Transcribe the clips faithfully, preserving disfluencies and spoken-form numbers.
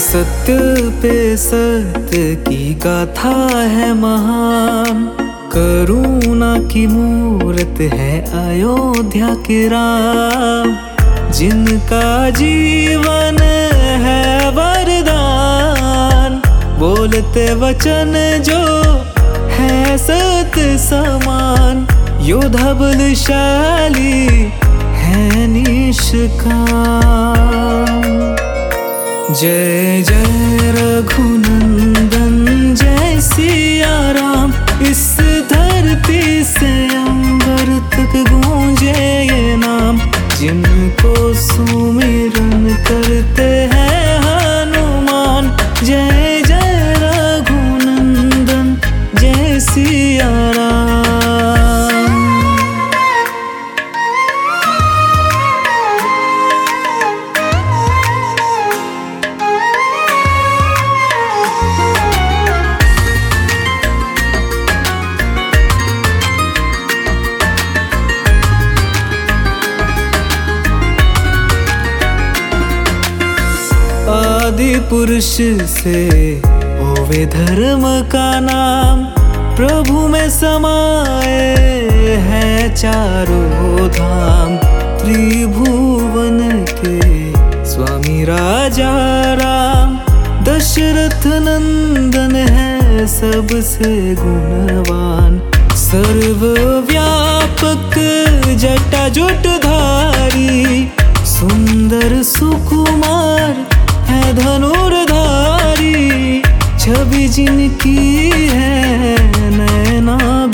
सत्य पे सत्य की गाथा है महान, करुणा की मूरत है अयोध्या के राम। जिनका जीवन है वरदान, बोलते वचन जो है सत्य समान। योद्धा बलशाली है निष्काम। जय जय रघुनंदन जय सिया राम। इस धरती से अंबर तक गूंजे ये नाम। जिनको सुमिरन करते हैं हनुमान। जय जय रघुनंदन जय सिया राम। आदि पुरुष से होवे धर्म का नाम। प्रभु में समाये हैं चारों धाम। त्रिभुवन के स्वामी राजा राम। दशरथ नंदन है सबसे गुणवान। सर्वव्यापक जटा जटाजूटधारी। सुंदर सुकुमार है धनुर्धारी। छवि जिनकी है नैनाभिराम।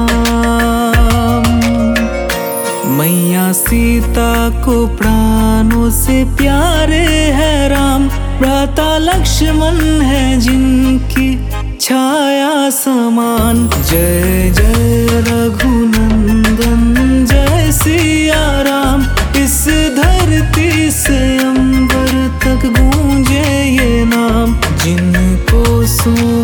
मैया सीता को प्राणों से प्यारे है राम। भ्राता लक्ष्मण है जिनकी छाया समान। जय जय रघुनंदन जय सिया राम। इस धरती से अंबर तक गूंजे ये नाम। जिनको सुन